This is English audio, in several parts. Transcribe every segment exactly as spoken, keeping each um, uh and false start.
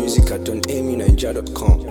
music at don amy ninja dot com.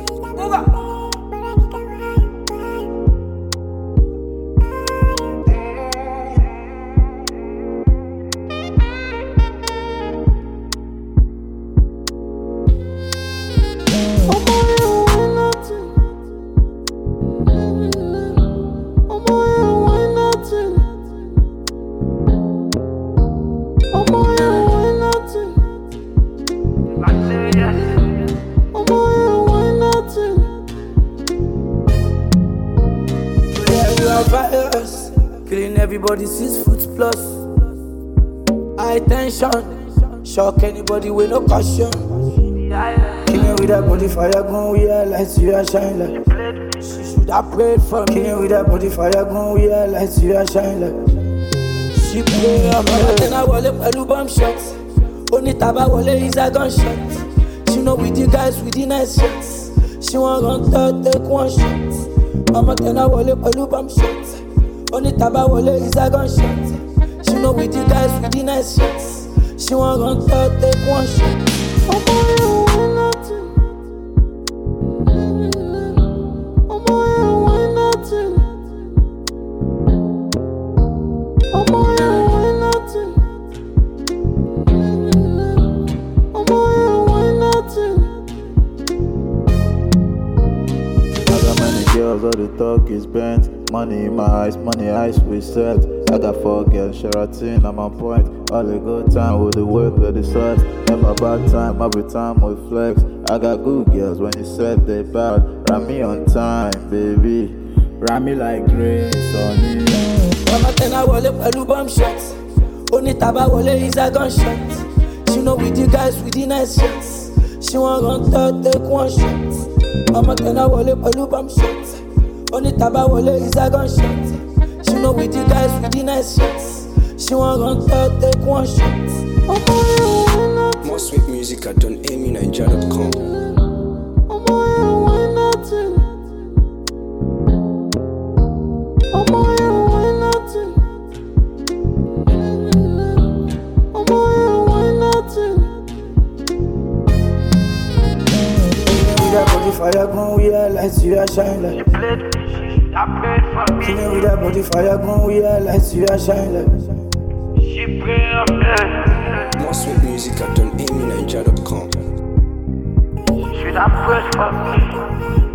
Virus, killing everybody six foot plus. High tension, shock anybody with no caution. Killing with that body fire gun, we are lights, you are shine like. She should have prayed for me. Killing with that body fire gun, we are lights, you are shine like. She pray on me. Then I wale pẹ̀lú bomb shots. Only taba wale is a gunshot. She know with the guys with the nice shots. She want run third, take one shot. Mama tena wale pẹ̀lú bomb shot. Only taba wale is a gunshot. She know with the guys with the nice shots. She want run third, take one shot. Oh boy, you want nothing. Oh boy, you want nothing. Oh boy, you want nothing. Oh boy, you want nothing. I got many girls, all the talk is bent. Money in my eyes, money eyes we set. I got four girls, Sheraton, I'm on point. All the good time with the work, with the size. Never bad time, every time we flex. I got good girls when you said they bad. Ram me on time, baby. Ram me like grace on you. Mama tena wale pẹ̀lú bomb shots. Only taba wale is a gunshot. She know with the guys with the nice shots. She want run third, take one shot. Mama tena wale pẹ̀lú bomb shots. Only taba wale is a gunshot. She know with the guys with the nice shots. She want run third, take one shot. Oh boy, you want nothing. More sweet music at don amy ninja dot com. Oh boy, you want nothing. Oh boy, you want nothing. Oh boy, you want nothing. With that body fire gun, we are lights, you are shine like. Killing with that body fire gun, we are lights, you are shine like. More sweet music at don amy ninja dot com. Should I press for me?